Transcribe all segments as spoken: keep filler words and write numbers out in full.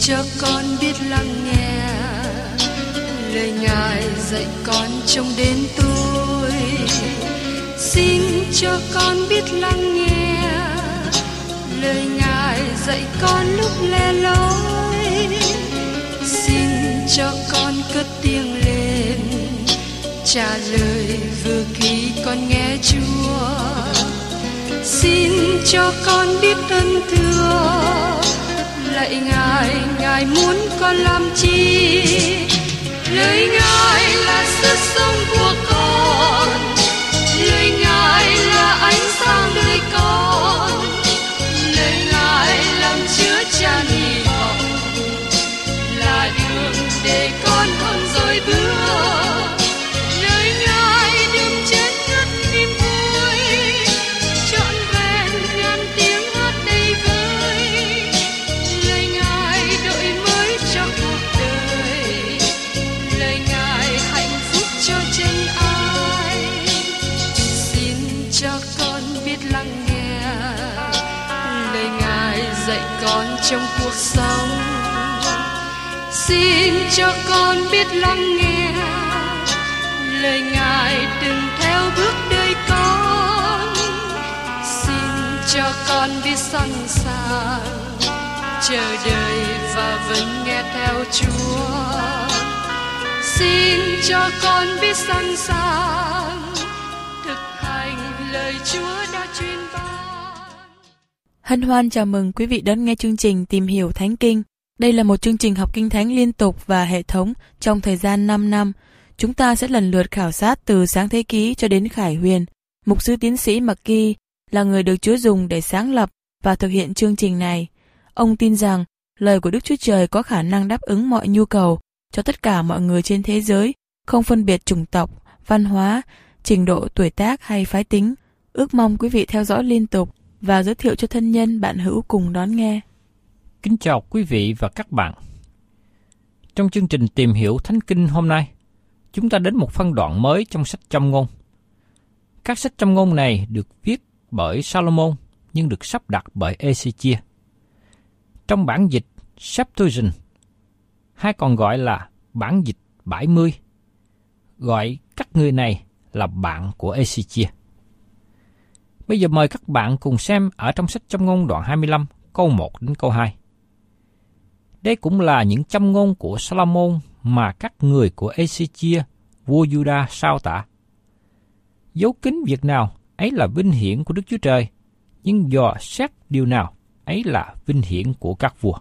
cho con biết lắng nghe lời Ngài dạy con trong đến tôi. Xin cho con biết lắng nghe lời Ngài dạy con lúc lẻ loi. Xin cho con cất tiếng lên trả lời vừa khi con nghe Chúa. Xin cho con biết ơn thưa lạy Ngài, Ngài muốn con làm chi? Lời Ngài là sức sống của con, lời Ngài là ánh sáng đời con, lời Ngài làm chứa chan hy vọng, là đường để con không dối bước. Lời Ngài đừng chết ngất niềm vui, trọn vẹn ngàn tiếng hát đầy vơi. Lời Ngài đổi mới cho cuộc đời, lời Ngài hạnh phúc cho chân ai. Xin cho con biết lắng nghe lời Ngài dạy con trong cuộc sống. Xin cho con biết lắng nghe lời Ngài đừng theo bước đời con. Xin cho con biết sẵn sàng chờ đợi và vẫn nghe theo Chúa. Xin cho con biết sẵn sàng thực hành lời Chúa đã truyền ban. Hân hoan chào mừng quý vị đón nghe chương trình Tìm hiểu Thánh Kinh. Đây là một chương trình học Kinh Thánh liên tục và hệ thống trong thời gian năm năm. Chúng ta sẽ lần lượt khảo sát từ Sáng Thế Ký cho đến Khải Huyền. Mục sư tiến sĩ McGee là người được Chúa dùng để sáng lập và thực hiện chương trình này. Ông tin rằng lời của Đức Chúa Trời có khả năng đáp ứng mọi nhu cầu cho tất cả mọi người trên thế giới, không phân biệt chủng tộc, văn hóa, trình độ tuổi tác hay phái tính. Ước mong quý vị theo dõi liên tục và giới thiệu cho thân nhân bạn hữu cùng đón nghe. Kính chào quý vị và các bạn. Trong chương trình Tìm hiểu Thánh Kinh hôm nay, chúng ta đến một phân đoạn mới trong sách Châm Ngôn. Các sách Châm Ngôn này được viết bởi Salomon nhưng được sắp đặt bởi Ê-xê-chia. Trong bản dịch Septuagint, hay còn gọi là bản dịch bảy mươi, gọi các người này là bạn của Ê-xê-chia. Bây giờ mời các bạn cùng xem ở trong sách Châm Ngôn đoạn hai mươi lăm, câu một đến câu hai. Đây cũng là những châm ngôn của Salomon mà các người của Ê-xê-chia, vua Juda sao tả. Dấu kín việc nào, ấy là vinh hiển của Đức Chúa Trời, nhưng dò xét điều nào, ấy là vinh hiển của các vua.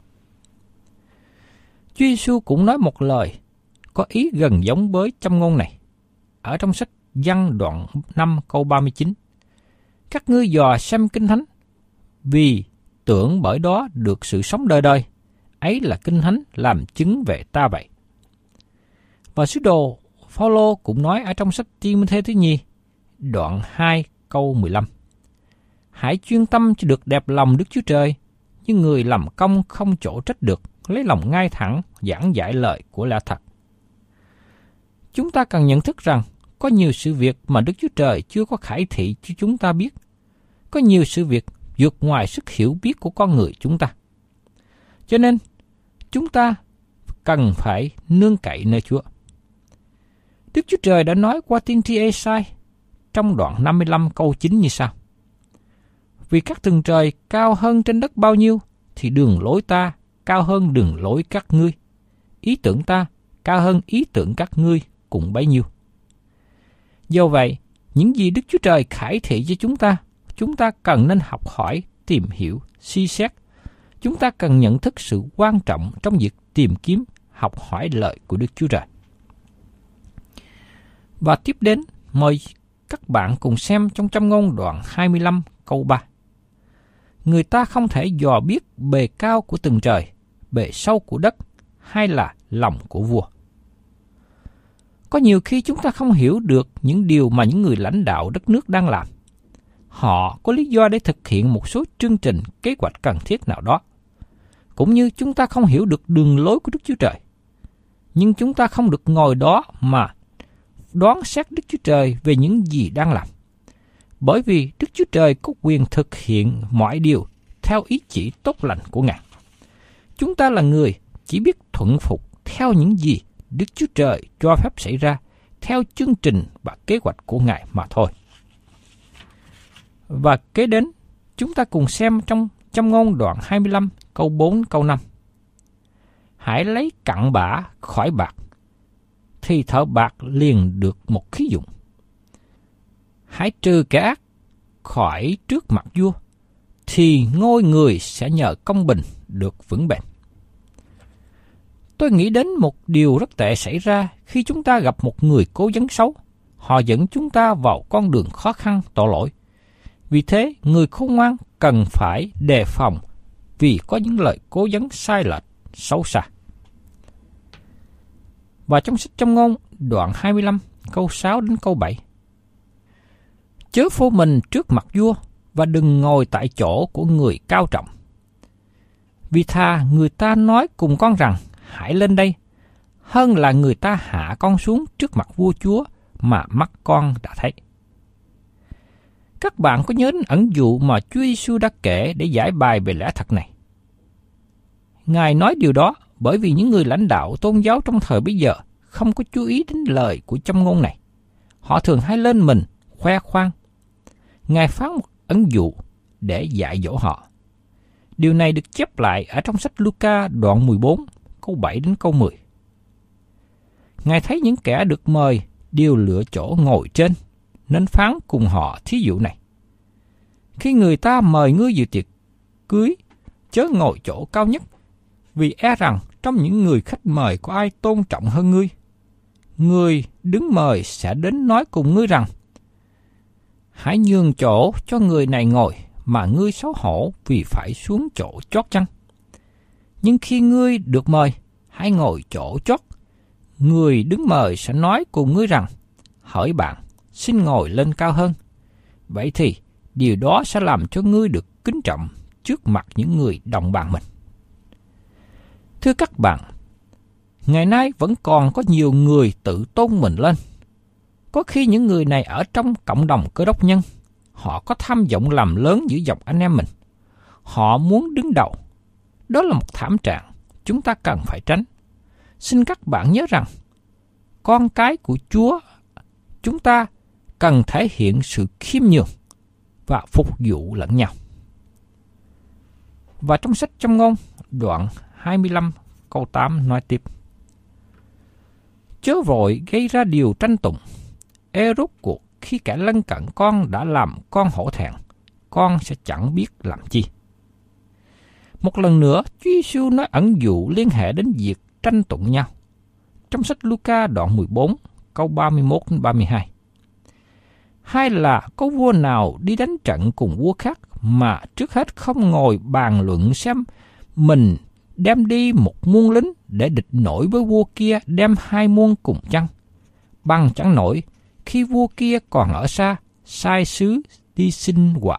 Chúa Giêsu cũng nói một lời có ý gần giống với châm ngôn này. Ở trong sách Giăng đoạn năm câu ba mươi chín. Các ngươi dò xem Kinh Thánh, vì tưởng bởi đó được sự sống đời đời, ấy là Kinh Thánh làm chứng về ta vậy. Và sứ đồ Phao-lô cũng nói ở trong sách Ti-mô-thê thứ nhì, đoạn hai câu mười lăm. Hãy chuyên tâm cho được đẹp lòng Đức Chúa Trời, nhưng người làm công không chỗ trách được, lấy lòng ngay thẳng, giảng giải lời của lẽ thật. Chúng ta cần nhận thức rằng, có nhiều sự việc mà Đức Chúa Trời chưa có khải thị cho chúng ta biết. Có nhiều sự việc vượt ngoài sức hiểu biết của con người chúng ta. Cho nên, chúng ta cần phải nương cậy nơi Chúa. Đức Chúa Trời đã nói qua tiên tri Ê-sai trong đoạn năm mươi lăm câu chín như sau. Vì các tầng trời cao hơn trên đất bao nhiêu, thì đường lối ta cao hơn đường lối các ngươi. Ý tưởng ta cao hơn ý tưởng các ngươi cũng bấy nhiêu. Do vậy, những gì Đức Chúa Trời khải thị cho chúng ta, chúng ta cần nên học hỏi, tìm hiểu, suy xét. Chúng ta cần nhận thức sự quan trọng trong việc tìm kiếm, học hỏi lời của Đức Chúa Trời. Và tiếp đến, mời các bạn cùng xem trong Châm Ngôn đoạn hai mươi lăm câu ba. Người ta không thể dò biết bề cao của tầng trời, bề sâu của đất, hay là lòng của vua. Có nhiều khi chúng ta không hiểu được những điều mà những người lãnh đạo đất nước đang làm. Họ có lý do để thực hiện một số chương trình, kế hoạch cần thiết nào đó. Cũng như chúng ta không hiểu được đường lối của Đức Chúa Trời. Nhưng chúng ta không được ngồi đó mà đoán xét Đức Chúa Trời về những gì đang làm. Bởi vì Đức Chúa Trời có quyền thực hiện mọi điều theo ý chỉ tốt lành của Ngài. Chúng ta là người chỉ biết thuận phục theo những gì Đức Chúa Trời cho phép xảy ra theo chương trình và kế hoạch của Ngài mà thôi. Và kế đến, chúng ta cùng xem trong Châm ngôn đoạn hai mươi lăm câu bốn câu năm. Hãy lấy cặn bã khỏi bạc, thì thợ bạc liền được một khí dụng. Hãy trừ kẻ ác khỏi trước mặt vua, thì ngôi người sẽ nhờ công bình được vững bền. Tôi nghĩ đến một điều rất tệ xảy ra khi chúng ta gặp một người cố vấn xấu. Họ dẫn chúng ta vào con đường khó khăn tội lỗi. Vì thế, người khôn ngoan cần phải đề phòng vì có những lời cố vấn sai lệch, xấu xa. Và trong sách Châm ngôn đoạn hai mươi lăm câu sáu đến câu bảy. Chớ phô mình trước mặt vua và đừng ngồi tại chỗ của người cao trọng. Vì thà người ta nói cùng con rằng hãy lên đây, hơn là người ta hạ con xuống trước mặt vua chúa mà mắt con đã thấy. Các bạn có nhớ đến ẩn dụ mà Chúa Giêsu đã kể để giải bài về lẽ thật này? Ngài nói điều đó bởi vì những người lãnh đạo tôn giáo trong thời bấy giờ không có chú ý đến lời của châm ngôn này. Họ thường hay lên mình, khoe khoang. Ngài phán một ẩn dụ để dạy dỗ họ. Điều này được chép lại ở trong sách Luca đoạn mười bốn, câu bảy đến câu mười. Ngài thấy những kẻ được mời đều lựa chỗ ngồi trên, nên phán cùng họ thí dụ này. Khi người ta mời ngươi dự tiệc cưới, chớ ngồi chỗ cao nhất, vì e rằng trong những người khách mời có ai tôn trọng hơn ngươi. Người đứng mời sẽ đến nói cùng ngươi rằng, hãy nhường chỗ cho người này ngồi, mà ngươi xấu hổ vì phải xuống chỗ chót chăng. Nhưng khi ngươi được mời, hãy ngồi chỗ chót. Người đứng mời sẽ nói cùng ngươi rằng, hỡi bạn, xin ngồi lên cao hơn. Vậy thì điều đó sẽ làm cho ngươi được kính trọng trước mặt những người đồng bàn mình. Thưa các bạn, ngày nay vẫn còn có nhiều người tự tôn mình lên. Có khi những người này ở trong cộng đồng Cơ Đốc nhân, họ có tham vọng làm lớn giữa dòng anh em mình. Họ muốn đứng đầu. Đó là một thảm trạng chúng ta cần phải tránh. Xin các bạn nhớ rằng, con cái của Chúa, chúng ta cần thể hiện sự khiêm nhường và phục vụ lẫn nhau. Và trong sách Châm ngôn, đoạn hai mươi lăm câu tám nói tiếp. Chớ vội gây ra điều tranh tụng, e rốt cuộc khi kẻ lân cận con đã làm con hổ thẹn, con sẽ chẳng biết làm chi. Một lần nữa, Chúa Giêsu nói ẩn dụ liên hệ đến việc tranh tụng nhau. Trong sách Luca đoạn mười bốn, câu ba mươi mốt đến ba mươi hai. Hay là có vua nào đi đánh trận cùng vua khác mà trước hết không ngồi bàn luận xem mình đem đi một muôn lính để địch nổi với vua kia đem hai muôn cùng chăng? Bằng chẳng nổi khi vua kia còn ở xa, sai sứ đi xin quà.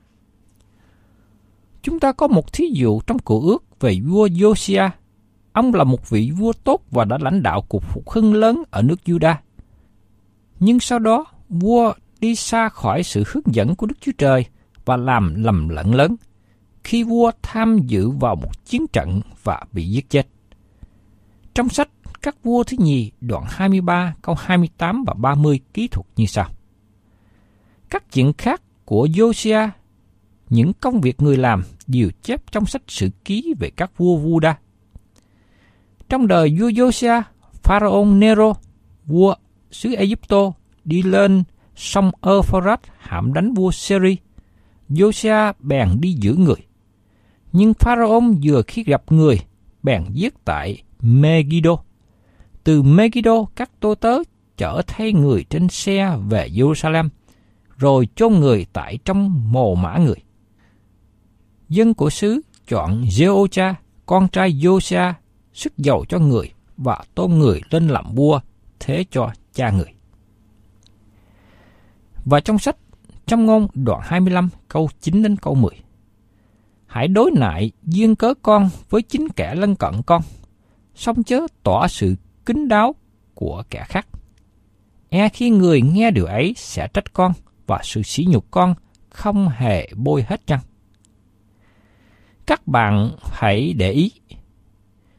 Chúng ta có một thí dụ trong Cựu Ước về vua Josiah. Ông là một vị vua tốt và đã lãnh đạo cuộc phục hưng lớn ở nước Juda. Nhưng sau đó, vua đi xa khỏi sự hướng dẫn của Đức Chúa Trời và làm lầm lẫn lớn, khi vua tham dự vào một chiến trận và bị giết chết. Trong sách Các vua thứ nhì đoạn hai mươi ba câu hai mươi tám và ba mươi ký thuật như sau. Các chuyện khác của Josiah, những công việc người làm đều chép trong sách sử ký về các vua Juda. Trong đời vua Josiah, Pharaoh Nero, vua xứ Ai-cập đi lên sông Euphrates hãm đánh vua Syria. Josiah bèn đi giữ người. Nhưng Pharaoh vừa khi gặp người, bèn giết tại Megiddo. Từ Megiddo, các tôi tớ chở thay người trên xe về Jerusalem, rồi chôn người tại trong mồ mả người. Dân của xứ chọn Jehoiada, con trai Josiah, sức giàu cho người và tôn người lên làm vua, thế cho cha người. Và trong sách Châm ngôn đoạn hai mươi lăm câu chín đến câu mười. Hãy đối nại duyên cớ con với chính kẻ lân cận con, song chớ tỏ sự kín đáo của kẻ khác. E khi người nghe điều ấy sẽ trách con, và sự sỉ nhục con không hề bôi hết chăng? Các bạn hãy để ý.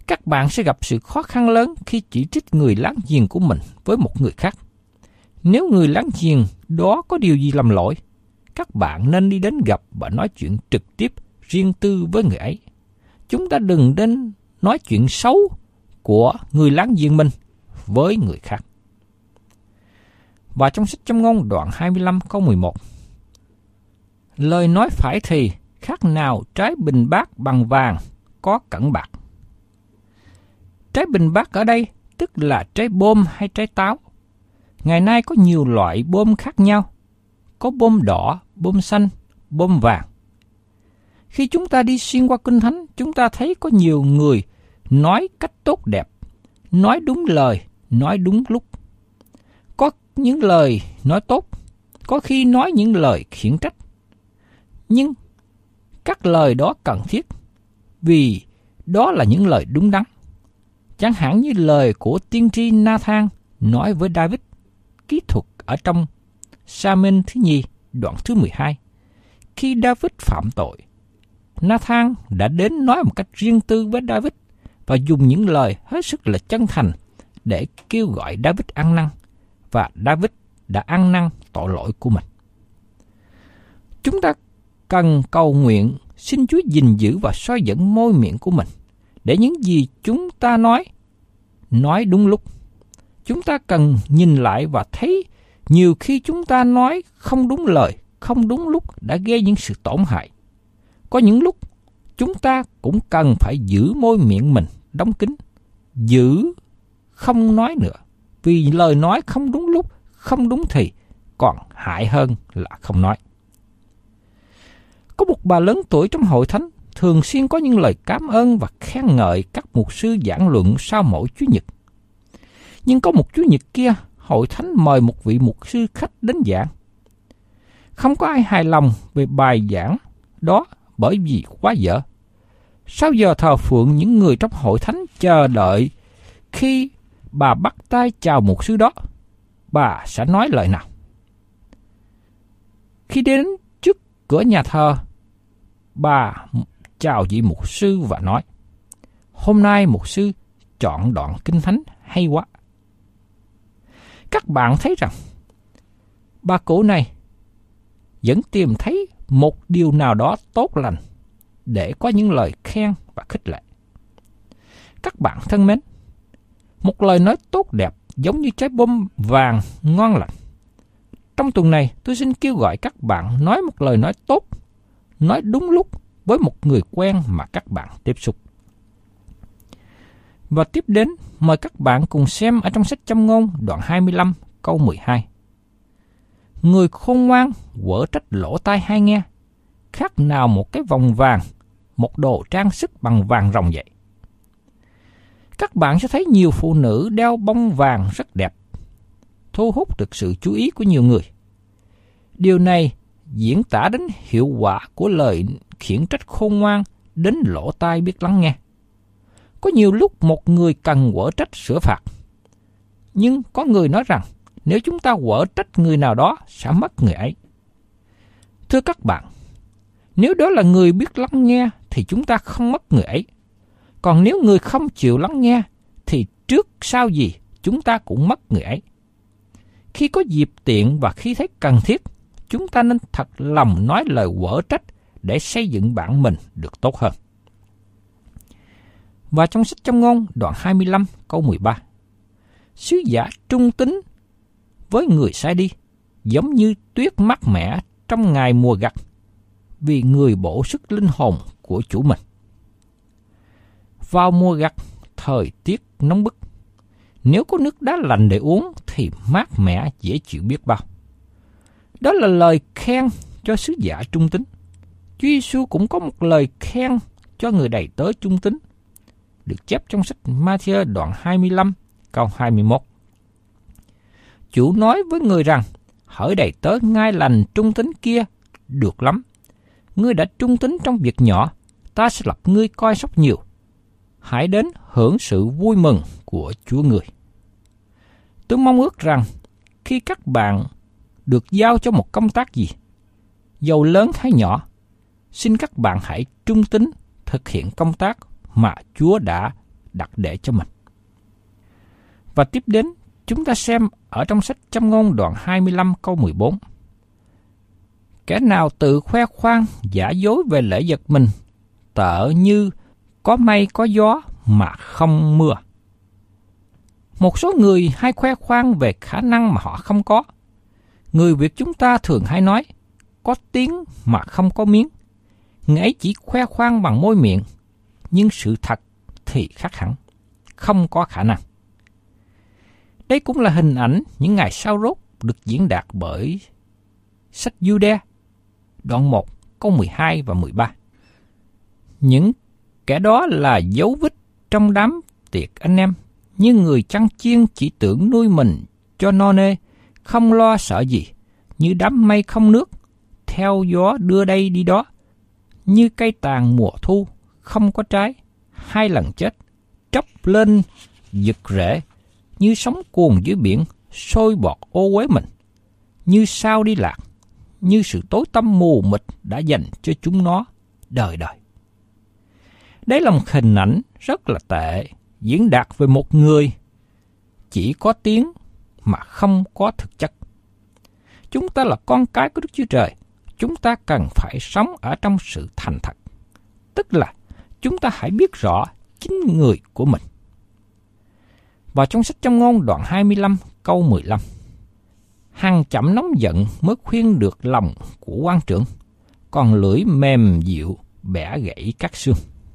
Các bạn sẽ gặp sự khó khăn lớn khi chỉ trích người láng giềng của mình với một người khác. Nếu người láng giềng đó có điều gì lầm lỗi, các bạn nên đi đến gặp và nói chuyện trực tiếp, riêng tư với người ấy. Chúng ta đừng nên nói chuyện xấu của người láng giềng mình với người khác. Và trong sách Châm ngôn đoạn hai mươi lăm câu mười một, lời nói phải thì khác nào trái bình bát bằng vàng có cẩn bạc. Trái bình bát ở đây tức là trái bôm hay trái táo. Ngày nay có nhiều loại bôm khác nhau, có bôm đỏ, bôm xanh, bôm vàng. Khi chúng ta đi xuyên qua Kinh Thánh, chúng ta thấy có nhiều người nói cách tốt đẹp, nói đúng lời, nói đúng lúc. Có những lời nói tốt, có khi nói những lời khiển trách. Nhưng các lời đó cần thiết, vì đó là những lời đúng đắn. Chẳng hạn như lời của tiên tri Na-than nói với David, kỹ thuật ở trong Sa-mên thứ nhì, đoạn thứ mười hai. Khi David phạm tội, Na-than đã đến nói một cách riêng tư với David và dùng những lời hết sức là chân thành để kêu gọi David ăn năn, và David đã ăn năn tội lỗi của mình. Chúng ta cần cầu nguyện xin Chúa gìn giữ và soi dẫn môi miệng của mình, để những gì chúng ta nói, nói đúng lúc. Chúng ta cần nhìn lại và thấy nhiều khi chúng ta nói không đúng lời, không đúng lúc đã gây những sự tổn hại. Có những lúc chúng ta cũng cần phải giữ môi miệng mình đóng kín, giữ không nói nữa, vì lời nói không đúng lúc, không đúng thì còn hại hơn là không nói. Có một bà lớn tuổi trong hội thánh thường xuyên có những lời cảm ơn và khen ngợi các mục sư giảng luận sau mỗi Chủ nhật. Nhưng có một Chủ nhật kia, hội thánh mời một vị mục sư khách đến giảng. Không có ai hài lòng về bài giảng đó bởi vì quá dở. Sau giờ thờ phượng, những người trong hội thánh chờ đợi khi bà bắt tay chào mục sư đó, bà sẽ nói lời nào. Khi đến trước cửa nhà thờ, bà chào vị mục sư và nói, hôm nay mục sư chọn đoạn Kinh Thánh hay quá. Các bạn thấy rằng, bà cụ này vẫn tìm thấy một điều nào đó tốt lành để có những lời khen và khích lệ. Các bạn thân mến, một lời nói tốt đẹp giống như trái bom vàng ngon lành. Trong tuần này, tôi xin kêu gọi các bạn nói một lời nói tốt, nói đúng lúc với một người quen mà các bạn tiếp xúc. Và tiếp đến, mời các bạn cùng xem ở trong sách Châm ngôn đoạn hai mươi lăm câu mười hai. Người khôn ngoan quở trách lỗ tai hay nghe, khác nào một cái vòng vàng, một đồ trang sức bằng vàng ròng vậy. Các bạn sẽ thấy nhiều phụ nữ đeo bông vàng rất đẹp, thu hút được sự chú ý của nhiều người. Điều này diễn tả đến hiệu quả của lời khiển trách khôn ngoan đến lỗ tai biết lắng nghe. Có nhiều lúc một người cần quở trách sửa phạt, nhưng có người nói rằng nếu chúng ta quở trách người nào đó sẽ mất người ấy. Thưa các bạn, nếu đó là người biết lắng nghe thì chúng ta không mất người ấy. Còn nếu người không chịu lắng nghe thì trước sau gì chúng ta cũng mất người ấy. Khi có dịp tiện và khi thấy cần thiết, chúng ta nên thật lòng nói lời quở trách để xây dựng bạn mình được tốt hơn. Và trong sách Châm ngôn đoạn hai mươi lăm câu mười ba, sứ giả trung tín với người sai đi, giống như tuyết mát mẻ trong ngày mùa gặt, vì người bổ sức linh hồn của chủ mình. Vào mùa gặt, thời tiết nóng bức, nếu có nước đá lạnh để uống thì mát mẻ dễ chịu biết bao. Đó là lời khen cho sứ giả trung tín. Chúa Giêsu cũng có một lời khen cho người đầy tớ trung tín, được chép trong sách Ma-thi-ơ đoạn hai mươi lăm câu hai mươi mốt. Chủ nói với người rằng, hỡi đầy tớ ngai lành trung tín kia, được lắm. Ngươi đã trung tín trong việc nhỏ, ta sẽ lập ngươi coi sóc nhiều. Hãy đến hưởng sự vui mừng của Chúa người. Tôi mong ước rằng, khi các bạn được giao cho một công tác gì, dầu lớn hay nhỏ, xin các bạn hãy trung tín thực hiện công tác mà Chúa đã đặt để cho mình. Và tiếp đến, chúng ta xem ở trong sách Châm ngôn đoạn hai mươi lăm câu mười bốn. Kẻ nào tự khoe khoang giả dối về lễ vật mình, tợ như có mây có gió mà không mưa. Một số người hay khoe khoang về khả năng mà họ không có. Người Việt chúng ta thường hay nói, có tiếng mà không có miếng. Người ấy chỉ khoe khoang bằng môi miệng, nhưng sự thật thì khác hẳn, không có khả năng. Đây cũng là hình ảnh những ngày sau rốt được diễn đạt bởi sách Giu-đa, đoạn một, câu mười hai và mười ba. Những kẻ đó là dấu vết trong đám tiệc anh em, như người chăn chiên chỉ tưởng nuôi mình cho no nê, không lo sợ gì, như đám mây không nước, theo gió đưa đây đi đó, như cây tàn mùa thu, không có trái, hai lần chết, tróc lên giật rễ, như sóng cuồn dưới biển, sôi bọt ô uế mình, như sao đi lạc, như sự tối tăm mù mịt đã dành cho chúng nó đời đời. Đấy là một hình ảnh rất là tệ, diễn đạt về một người chỉ có tiếng mà không có thực chất. Chúng ta là con cái của Đức Chúa Trời, chúng ta cần phải sống ở trong sự thành thật. Tức là chúng ta hãy biết rõ chính người của mình. Và trong sách Châm ngôn đoạn hai mươi lăm câu mười lăm, hằng chậm nóng giận mới khuyên được lòng của quan trưởng, còn lưỡi mềm dịu bẻ gãy các xương.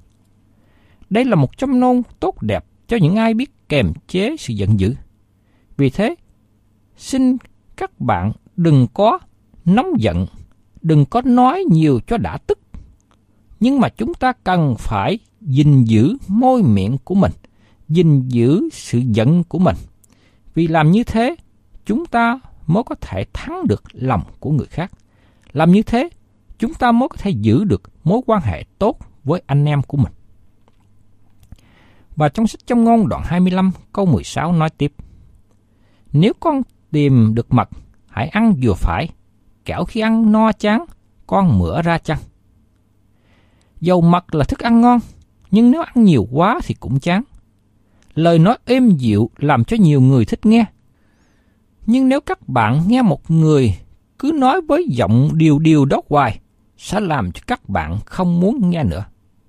Đây là một châm ngôn tốt đẹp cho những ai biết kềm chế sự giận dữ. Vì thế, xin các bạn đừng có nóng giận, đừng có nói nhiều cho đã tức. Nhưng mà chúng ta cần phải gìn giữ môi miệng của mình, gìn giữ sự giận của mình. Vì làm như thế, chúng ta mới có thể thắng được lòng của người khác. Làm như thế, chúng ta mới có thể giữ được mối quan hệ tốt với anh em của mình. Và trong sách Châm ngôn đoạn hai mươi lăm câu mười sáu nói tiếp: Nếu con tìm được mật, hãy ăn vừa phải, kẻo khi ăn no chán, con mửa ra chăng. Dầu mật là thức ăn ngon, nhưng nếu ăn nhiều quá thì cũng chán. Lời nói êm dịu làm cho nhiều người thích nghe. Nhưng nếu các bạn nghe một người cứ nói với giọng điều điều đó hoài, sẽ làm cho các bạn không muốn nghe nữa.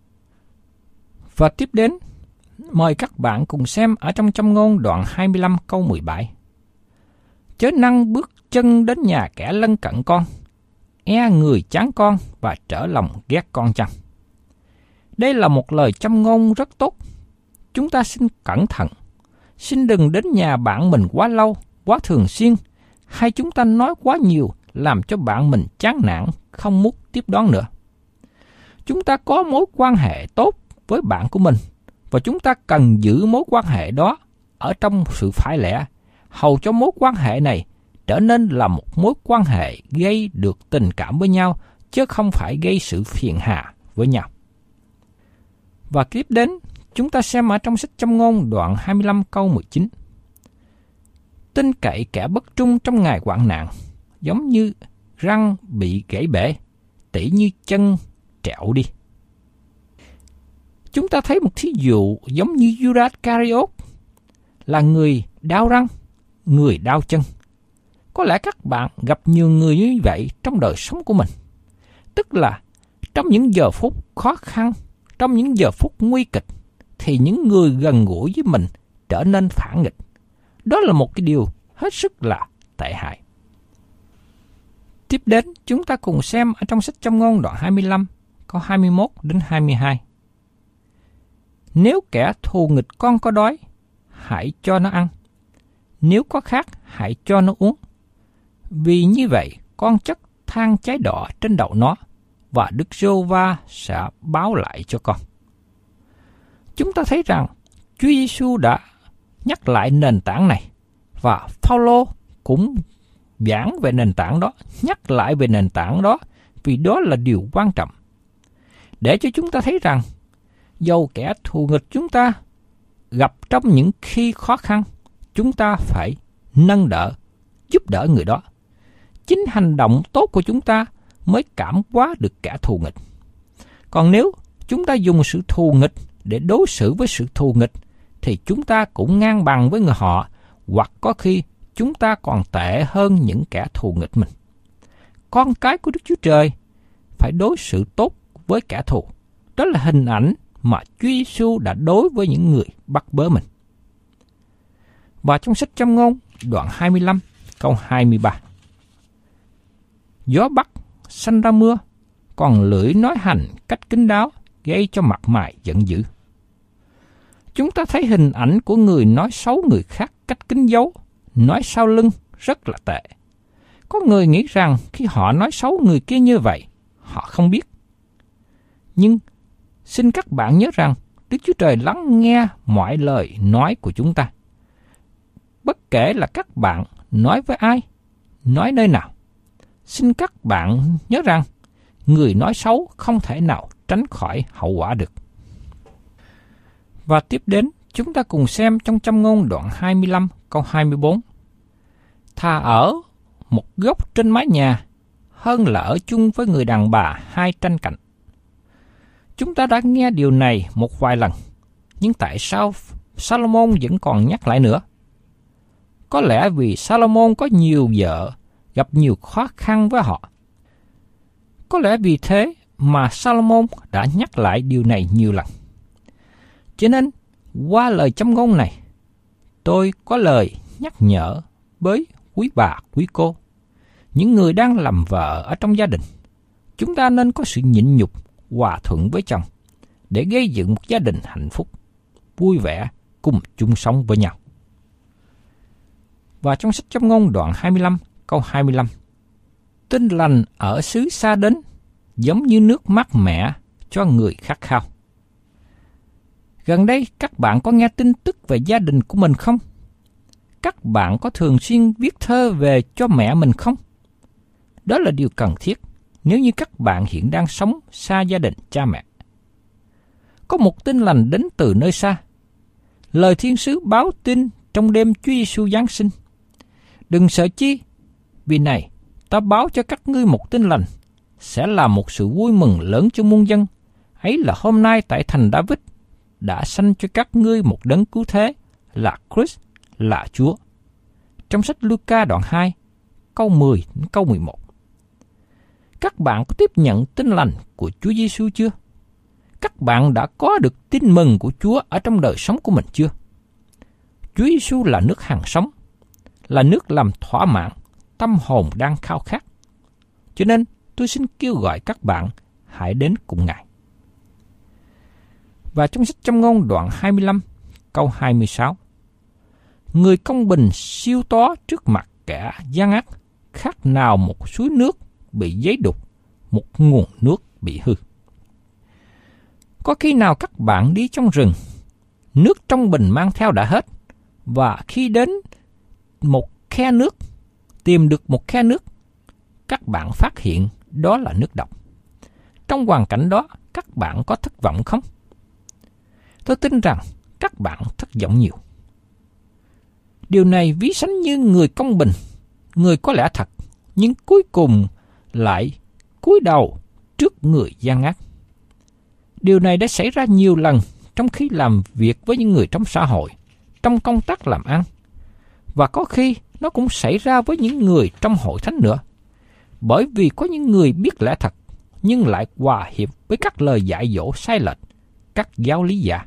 Và tiếp đến, mời các bạn cùng xem ở trong Châm ngôn đoạn hai mươi lăm câu mười bảy. Chớ năng bước chân đến nhà kẻ lân cận con, e người chán con và trở lòng ghét con chăng. Đây là một lời châm ngôn rất tốt. Chúng ta xin cẩn thận, xin đừng đến nhà bạn mình quá lâu, quá thường xuyên, hay chúng ta nói quá nhiều làm cho bạn mình chán nản, không muốn tiếp đón nữa. Chúng ta có mối quan hệ tốt với bạn của mình, và chúng ta cần giữ mối quan hệ đó ở trong sự phải lẽ, hầu cho mối quan hệ này trở nên là một mối quan hệ gây được tình cảm với nhau, chứ không phải gây sự phiền hà với nhau. Và tiếp đến, chúng ta xem ở trong sách Châm ngôn đoạn hai mươi lăm câu mười chín. Tin cậy kẻ bất trung trong ngày hoạn nạn, giống như răng bị gãy bể, tỉ như chân trẹo đi. Chúng ta thấy một thí dụ giống như Judas Iscariot, là người đau răng, người đau chân. Có lẽ các bạn gặp nhiều người như vậy trong đời sống của mình. Tức là trong những giờ phút khó khăn, trong những giờ phút nguy kịch, thì những người gần gũi với mình trở nên phản nghịch. Đó là một cái điều hết sức là tệ hại. Tiếp đến, chúng ta cùng xem ở trong sách Châm ngôn đoạn hai mươi lăm, câu hai mươi mốt đến hai mươi hai. Nếu kẻ thù nghịch con có đói, hãy cho nó ăn. Nếu có khát, hãy cho nó uống. Vì như vậy, con chất than cháy đỏ trên đầu nó, và Đức Giê-hô-va sẽ báo lại cho con. Chúng ta thấy rằng Chúa Giêsu đã nhắc lại nền tảng này, và Phao-lô cũng giảng về nền tảng đó, nhắc lại về nền tảng đó, vì đó là điều quan trọng. Để cho chúng ta thấy rằng, dầu kẻ thù nghịch chúng ta gặp trong những khi khó khăn, chúng ta phải nâng đỡ, giúp đỡ người đó. Chính hành động tốt của chúng ta mới cảm hóa được kẻ thù nghịch. Còn nếu chúng ta dùng sự thù nghịch để đối xử với sự thù nghịch, thì chúng ta cũng ngang bằng với người họ, hoặc có khi chúng ta còn tệ hơn những kẻ thù nghịch mình. Con cái của Đức Chúa Trời phải đối xử tốt với kẻ thù. Đó là hình ảnh mà Chúa Giêsu đã đối với những người bắt bớ mình. Và trong sách Châm Ngôn đoạn hai mươi lăm câu hai mươi ba. Gió bắc sanh ra mưa, còn lưỡi nói hành cách kín đáo gây cho mặt mày giận dữ. Chúng ta thấy hình ảnh của người nói xấu người khác cách kín giấu, nói sau lưng rất là tệ. Có người nghĩ rằng khi họ nói xấu người kia như vậy, họ không biết. Nhưng xin các bạn nhớ rằng Đức Chúa Trời lắng nghe mọi lời nói của chúng ta. Bất kể là các bạn nói với ai, nói nơi nào. Xin các bạn nhớ rằng người nói xấu không thể nào tránh khỏi hậu quả được. Và tiếp đến, chúng ta cùng xem trong Châm Ngôn đoạn hai mươi lăm câu hai mươi bốn. Thà ở một góc trên mái nhà hơn là ở chung với người đàn bà hai tranh cạnh. Chúng ta đã nghe điều này một vài lần, nhưng tại sao Salomon vẫn còn nhắc lại nữa? Có lẽ vì Salomon có nhiều vợ, gặp nhiều khó khăn với họ. Có lẽ vì thế mà Salomon đã nhắc lại điều này nhiều lần. Cho nên, qua lời châm ngôn này, tôi có lời nhắc nhở với quý bà, quý cô, những người đang làm vợ ở trong gia đình. Chúng ta nên có sự nhịn nhục, hòa thuận với chồng, để gây dựng một gia đình hạnh phúc, vui vẻ, cùng chung sống với nhau. Và trong sách Châm Ngôn đoạn hai mươi lăm, câu hai mươi lăm, tin lành ở xứ xa đến, giống như nước mát mẻ cho người khát khao. Gần đây, các bạn có nghe tin tức về gia đình của mình không? Các bạn có thường xuyên viết thơ về cho mẹ mình không? Đó là điều cần thiết nếu như các bạn hiện đang sống xa gia đình cha mẹ. Có một tin lành đến từ nơi xa. Lời thiên sứ báo tin trong đêm Chúa Giêsu Giáng sinh. Đừng sợ chi, vì này, ta báo cho các ngươi một tin lành, sẽ là một sự vui mừng lớn cho muôn dân. Ấy là hôm nay tại thành David đã sanh cho các ngươi một đấng cứu thế, là Christ, là Chúa. Trong sách Luca đoạn hai, câu mười đến câu mười một. Các bạn có tiếp nhận tin lành của Chúa Giêsu chưa? Các bạn đã có được tin mừng của Chúa ở trong đời sống của mình chưa? Chúa Giêsu là nước hằng sống, là nước làm thỏa mãn tâm hồn đang khao khát. Cho nên tôi xin kêu gọi các bạn hãy đến cùng Ngài. Và trong sách Châm Ngôn đoạn hai mươi lăm, câu hai mươi sáu. Người công bình siêu tó trước mặt kẻ gian ác, khác nào một suối nước bị giấy đục, một nguồn nước bị hư. Có khi nào các bạn đi trong rừng, nước trong bình mang theo đã hết, và khi đến một khe nước, tìm được một khe nước, các bạn phát hiện đó là nước độc. Trong hoàn cảnh đó, các bạn có thất vọng không? Tôi tin rằng các bạn thất vọng nhiều. Điều này ví sánh như người công bình, người có lẽ thật, nhưng cuối cùng lại cúi đầu trước người gian ác. Điều này đã xảy ra nhiều lần trong khi làm việc với những người trong xã hội, trong công tác làm ăn. Và có khi nó cũng xảy ra với những người trong hội thánh nữa. Bởi vì có những người biết lẽ thật, nhưng lại hòa hiệp với các lời dạy dỗ sai lệch, các giáo lý giả.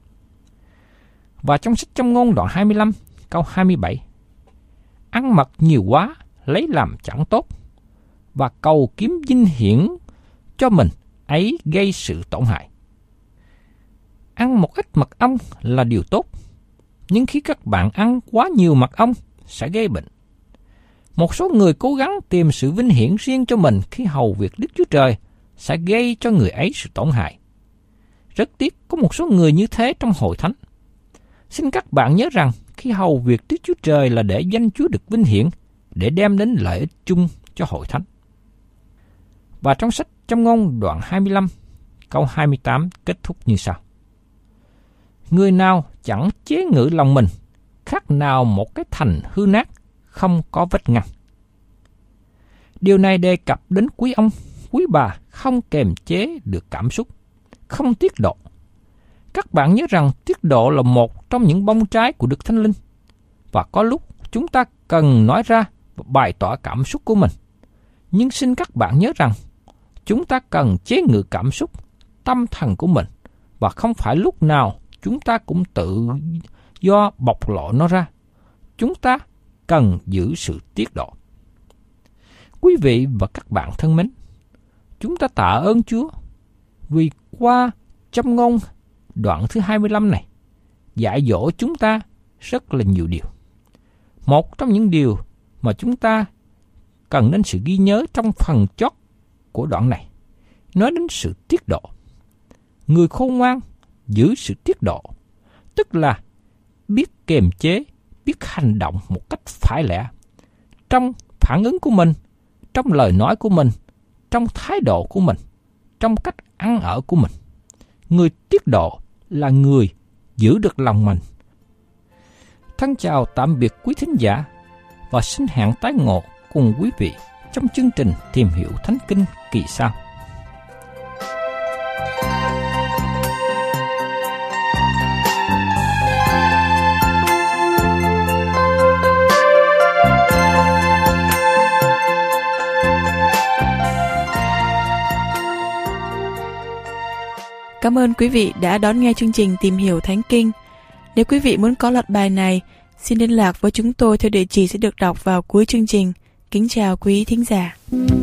Và trong sách Châm Ngôn đoạn hai mươi lăm, câu hai mươi bảy. Ăn mật nhiều quá, lấy làm chẳng tốt, và cầu kiếm vinh hiển cho mình, ấy gây sự tổn hại. Ăn một ít mật ong là điều tốt, nhưng khi các bạn ăn quá nhiều mật ong sẽ gây bệnh. Một số người cố gắng tìm sự vinh hiển riêng cho mình khi hầu việc Đức Chúa Trời sẽ gây cho người ấy sự tổn hại. Rất tiếc có một số người như thế trong hội thánh. Xin các bạn nhớ rằng khi hầu việc Đức Chúa Trời là để danh Chúa được vinh hiển, để đem đến lợi ích chung cho hội thánh. Và trong sách Châm Ngôn đoạn hai mươi lăm, câu hai mươi tám kết thúc như sau. Người nào chẳng chế ngự lòng mình, khác nào một cái thành hư nát, không có vết ngăn. Điều này đề cập đến quý ông, quý bà không kềm chế được cảm xúc, không tiết độ. Các bạn nhớ rằng tiết độ là một trong những bông trái của Đức Thánh Linh, và có lúc chúng ta cần nói ra và bày tỏ cảm xúc của mình. Nhưng xin các bạn nhớ rằng, chúng ta cần chế ngự cảm xúc, tâm thần của mình, và không phải lúc nào chúng ta cũng tự do bộc lộ nó ra. Chúng ta cần giữ sự tiết độ. Quý vị và các bạn thân mến, chúng ta tạ ơn Chúa vì qua Châm Ngôn đoạn thứ hai mươi lăm này dạy dỗ chúng ta rất là nhiều điều. Một trong những điều mà chúng ta cần đến sự ghi nhớ trong phần chót của đoạn này nói đến sự tiết độ. Người khôn ngoan giữ sự tiết độ, tức là biết kiềm chế, biết hành động một cách phải lẽ trong phản ứng của mình, trong lời nói của mình, trong thái độ của mình, trong cách ăn ở của mình. Người tiết độ là người giữ được lòng mình. Thân chào tạm biệt quý thính giả và xin hẹn tái ngộ cùng quý vị trong chương trình Tìm Hiểu Thánh Kinh kỳ sau. Cảm ơn quý vị đã đón nghe chương trình Tìm Hiểu Thánh Kinh. Nếu quý vị muốn có loạt bài này, xin liên lạc với chúng tôi theo địa chỉ sẽ được đọc vào cuối chương trình. Kính chào quý thính giả.